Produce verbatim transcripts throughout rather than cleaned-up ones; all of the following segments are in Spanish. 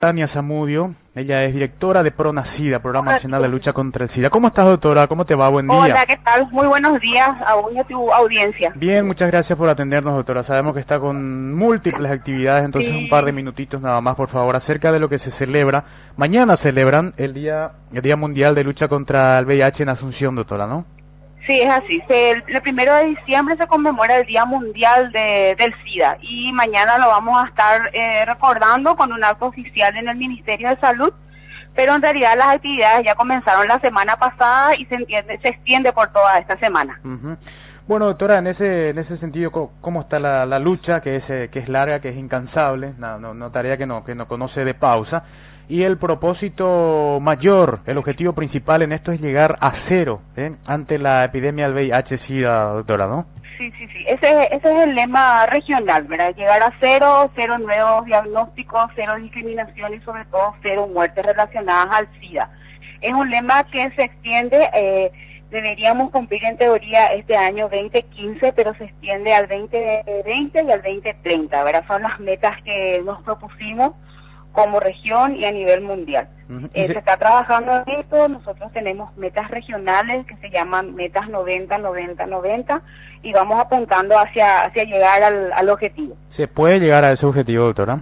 Tania Zamudio, ella es directora de ProNacida, Programa Nacional de Lucha contra el SIDA. ¿Cómo estás, doctora? ¿Cómo te va? Buen día. Hola, ¿qué tal? Muy buenos días a vos y a tu audiencia. Bien, muchas gracias por atendernos, doctora. Sabemos que está con múltiples actividades, entonces Sí. un par de minutitos nada más, por favor, acerca de lo que se celebra. Mañana celebran el Día, el Día Mundial de Lucha contra el V I H en Asunción, doctora, ¿no? Sí, es así. Se, el, el primero de diciembre se conmemora el Día Mundial de, del SIDA y mañana lo vamos a estar eh, recordando con un acto oficial en el Ministerio de Salud, pero en realidad las actividades ya comenzaron la semana pasada y se, entiende, se extiende por toda esta semana. Uh-huh. Bueno, doctora, en ese en ese sentido, ¿cómo está la, la lucha, que es eh, que es larga, que es incansable, no, no, no tarea que no que no conoce de pausa? Y el propósito mayor, el objetivo principal en esto es llegar a cero ¿eh? ante la epidemia del V I H-Sida, doctora, ¿no? Sí, sí, sí. Ese, ese es el lema regional, ¿verdad? Llegar a cero, cero nuevos diagnósticos, cero discriminación y sobre todo cero muertes relacionadas al SIDA. Es un lema que se extiende, eh, deberíamos cumplir en teoría este año veinte quince, pero se extiende al veinte veinte y al veinte treinta, ¿verdad? Son las metas que nos propusimos como región y a nivel mundial. Uh-huh. eh, se está trabajando en esto, nosotros tenemos metas regionales que se llaman metas noventa, noventa, noventa y vamos apuntando hacia hacia llegar al, al objetivo. ¿Se puede llegar a ese objetivo, doctora?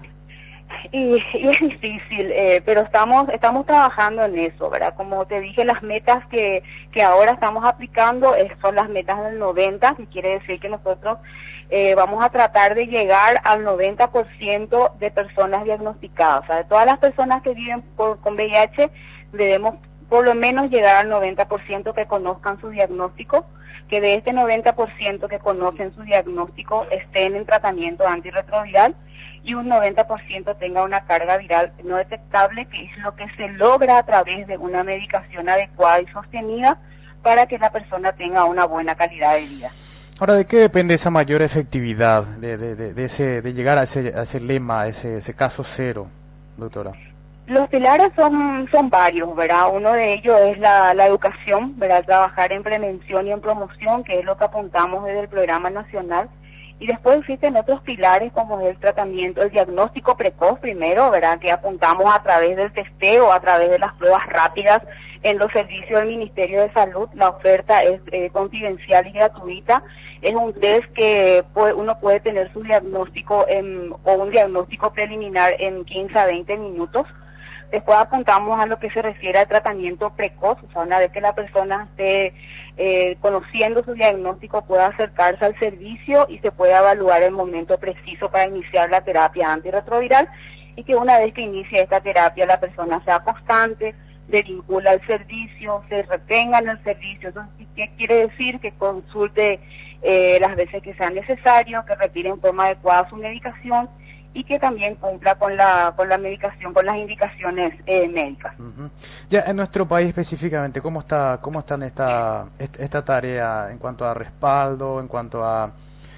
Y, y es difícil, eh, pero estamos estamos trabajando en eso, ¿verdad? Como te dije, las metas que, que ahora estamos aplicando es, son las metas del noventa, que quiere decir que nosotros eh, vamos a tratar de llegar al noventa por ciento de personas diagnosticadas. O sea, de todas las personas que viven por, con V I H, debemos por lo menos llegar al noventa por ciento que conozcan su diagnóstico, que de este noventa por ciento que conocen su diagnóstico estén en tratamiento antirretroviral y un noventa por ciento tenga una carga viral no detectable, que es lo que se logra a través de una medicación adecuada y sostenida para que la persona tenga una buena calidad de vida. Ahora, ¿de qué depende esa mayor efectividad de, de, de, de, ese, de llegar a ese, a ese lema, a ese, ese caso cero, doctora? Los pilares son son varios, ¿verdad? Uno de ellos es la, la educación, ¿verdad? Trabajar en prevención y en promoción, que es lo que apuntamos desde el Programa Nacional. Y después existen otros pilares como el tratamiento, el diagnóstico precoz primero, ¿verdad? Que apuntamos a través del testeo, a través de las pruebas rápidas en los servicios del Ministerio de Salud. La oferta es eh, confidencial y gratuita. Es un test que puede, uno puede tener su diagnóstico en, o un diagnóstico preliminar en quince a veinte minutos. Después apuntamos a lo que se refiere al tratamiento precoz, o sea, una vez que la persona esté eh, conociendo su diagnóstico, pueda acercarse al servicio y se pueda evaluar el momento preciso para iniciar la terapia antirretroviral y que una vez que inicie esta terapia la persona sea constante, se vincula al servicio, se retenga en el servicio. Entonces, ¿qué quiere decir? Que consulte eh, las veces que sea necesario, que retire en forma adecuada su medicación y que también cumpla con la con la medicación, con las indicaciones eh, médicas. Uh-huh. Ya en nuestro país específicamente, ¿cómo está cómo está esta esta tarea en cuanto a respaldo, en cuanto a,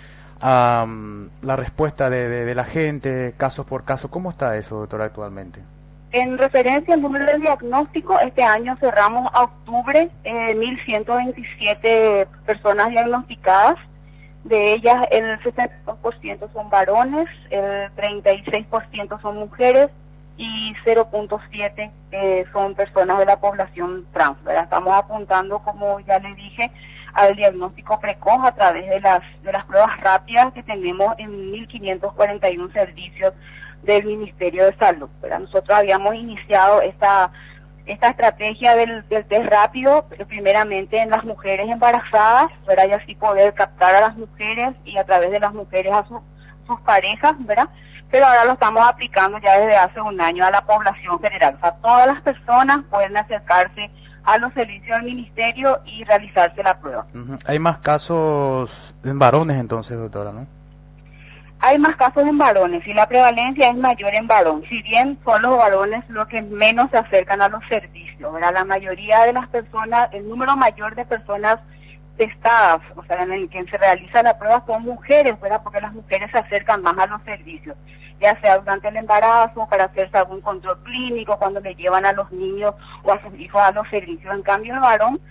a um, la respuesta de, de, de la gente, casos por caso? ¿Cómo está eso, doctora, actualmente? En referencia al número de diagnóstico, este año cerramos a octubre eh, mil ciento veintisiete personas diagnosticadas. De ellas el sesenta y dos por ciento son varones, el treinta y seis por ciento son mujeres y cero punto siete por ciento eh, son personas de la población trans, ¿verdad? Estamos apuntando, como ya le dije, al diagnóstico precoz a través de las de las pruebas rápidas que tenemos en mil quinientos cuarenta y uno servicios del Ministerio de Salud, ¿verdad? Nosotros habíamos iniciado esta esta estrategia del, del test rápido, primeramente en las mujeres embarazadas, ¿verdad? Y así poder captar a las mujeres y a través de las mujeres a su, sus parejas, ¿verdad? Pero ahora lo estamos aplicando ya desde hace un año a la población general. O sea, todas las personas pueden acercarse a los servicios del ministerio y realizarse la prueba. Uh-huh. Hay más casos en varones entonces, doctora, ¿no? Hay más casos en varones y la prevalencia es mayor en varón, si bien son los varones los que menos se acercan a los servicios, ¿verdad? La mayoría de las personas, el número mayor de personas testadas, o sea, en el que se realiza la prueba son mujeres, ¿verdad? Porque las mujeres se acercan más a los servicios, ya sea durante el embarazo, para hacerse algún control clínico, cuando le llevan a los niños o a sus hijos a los servicios. En cambio, el varón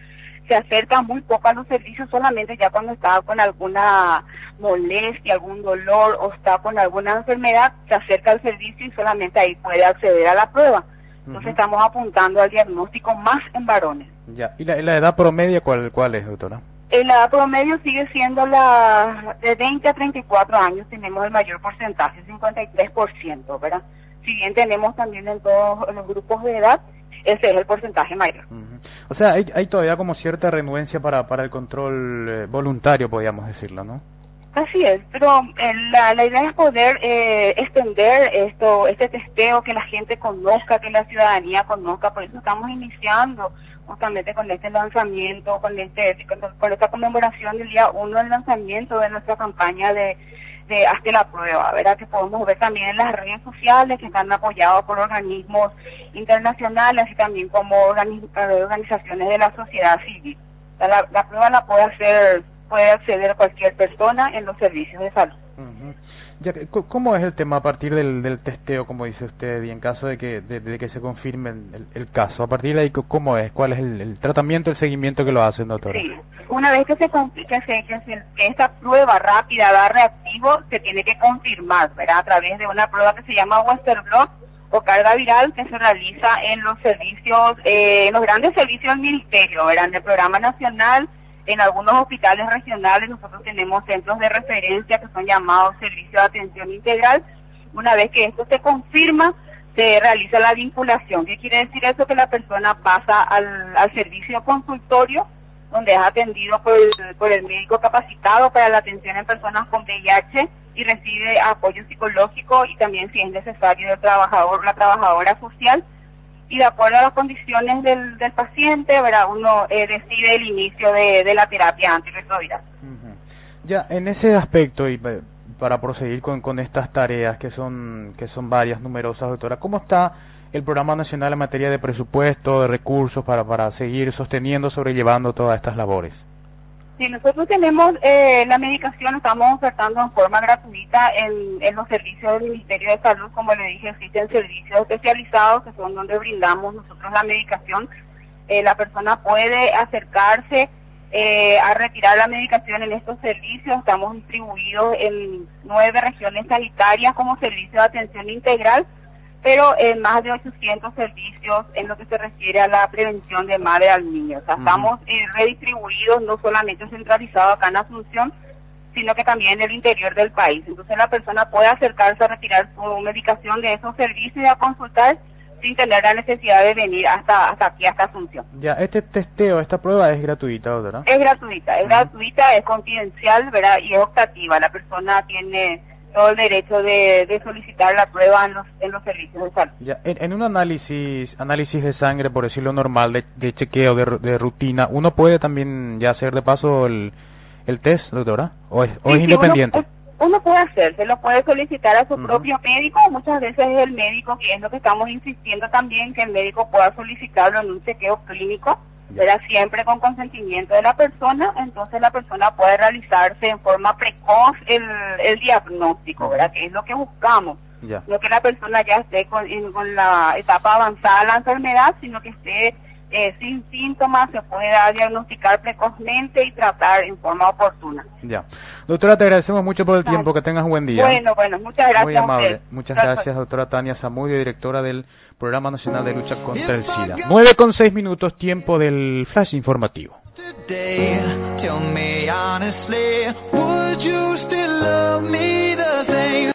se acerca muy poco a los servicios, solamente ya cuando está con alguna molestia, algún dolor o está con alguna enfermedad, se acerca al servicio y solamente ahí puede acceder a la prueba. Entonces uh-huh. estamos apuntando al diagnóstico más en varones. Ya. ¿Y la, la edad promedio cuál, cuál es, doctora? La edad promedio sigue siendo la de veinte a treinta y cuatro años, tenemos el mayor porcentaje, cincuenta y tres por ciento, ¿verdad? Si bien tenemos también en todos los grupos de edad, ese es el porcentaje mayor. Uh-huh. O sea, hay, hay todavía como cierta renuencia para para el control eh, voluntario, podríamos decirlo, ¿no? Así es, pero eh, la, la idea es poder eh, extender esto, este testeo, que la gente conozca, que la ciudadanía conozca, por eso estamos iniciando justamente con este lanzamiento, con este con, con esta conmemoración del día uno del lanzamiento de nuestra campaña de, de Hazte la Prueba, ¿verdad? Que podemos ver también en las redes sociales, que están apoyados por organismos internacionales y también como organiz, organizaciones de la sociedad civil. La, la prueba la puede hacer, puede acceder cualquier persona en los servicios de salud. Uh-huh. Ya, ¿cómo es el tema a partir del, del testeo, como dice usted, y en caso de que de, de que se confirme el, el caso? A partir de ahí, ¿cómo es? ¿Cuál es el, el tratamiento, el seguimiento que lo hacen, doctora? Sí, una vez que se que, se, que, se, que esta prueba rápida da reactivo, se tiene que confirmar, ¿verdad? A través de una prueba que se llama Western Blot o carga viral, que se realiza en los servicios, eh, en los grandes servicios del ministerio, ¿verdad? En el programa nacional, en algunos hospitales regionales. Nosotros tenemos centros de referencia que son llamados servicios de atención integral. Una vez que esto se confirma, se realiza la vinculación. ¿Qué quiere decir eso? Que la persona pasa al, al servicio consultorio, donde es atendido por el, por el médico capacitado para la atención en personas con V I H y recibe apoyo psicológico y también, si es necesario, el trabajador, la trabajadora social. Y de acuerdo a las condiciones del, del paciente, ¿verdad? Uno eh, decide el inicio de, de la terapia antirretroviral. Uh-huh. Ya, en ese aspecto, y para proseguir con, con estas tareas que son que son varias, numerosas, doctora, ¿cómo está el Programa Nacional en materia de presupuesto, de recursos, para, para seguir sosteniendo, sobrellevando todas estas labores? Sí, nosotros tenemos eh, la medicación, estamos ofertando en forma gratuita en, en los servicios del Ministerio de Salud. Como le dije, existen servicios especializados que son donde brindamos nosotros la medicación. Eh, la persona puede acercarse eh, a retirar la medicación en estos servicios. Estamos distribuidos en nueve regiones sanitarias como servicio de atención integral, pero en más de ochocientos servicios en lo que se refiere a la prevención de madre al niño. O sea, uh-huh. estamos eh, redistribuidos, no solamente centralizados acá en Asunción, sino que también en el interior del país. Entonces la persona puede acercarse a retirar su medicación de esos servicios y a consultar sin tener la necesidad de venir hasta hasta aquí, hasta Asunción. Ya, este testeo, esta prueba es gratuita, ¿verdad? Es gratuita, es uh-huh. gratuita, es confidencial, ¿verdad? Y es optativa. La persona tiene todo el derecho de, de solicitar la prueba en los, en los servicios de salud. Ya, en, en un análisis análisis de sangre, por decirlo normal, de, de chequeo, de, de rutina, ¿uno puede también ya hacer de paso el, el test, doctora? ¿O es, o sí, es sí, independiente? Uno, uno puede hacerse, lo puede solicitar a su uh-huh. propio médico. Muchas veces es el médico, que es lo que estamos insistiendo también, que el médico pueda solicitarlo en un chequeo clínico, ¿verdad? Siempre con consentimiento de la persona. Entonces la persona puede realizarse en forma precoz el, el diagnóstico, ¿verdad? Que es lo que buscamos. Ya. No que la persona ya esté con, en, con la etapa avanzada de la enfermedad, sino que esté eh, sin síntomas, se pueda diagnosticar precozmente y tratar en forma oportuna. Ya. Doctora, te agradecemos mucho por el claro. tiempo, que tengas un buen día. Bueno, bueno, muchas gracias. Muy amable. A usted. Muchas gracias. gracias, doctora Tania Zamudio, directora del Programa Nacional de Lucha contra el SIDA. nueve con seis minutos, tiempo del flash informativo. Today, tell me honestly, would you still love me the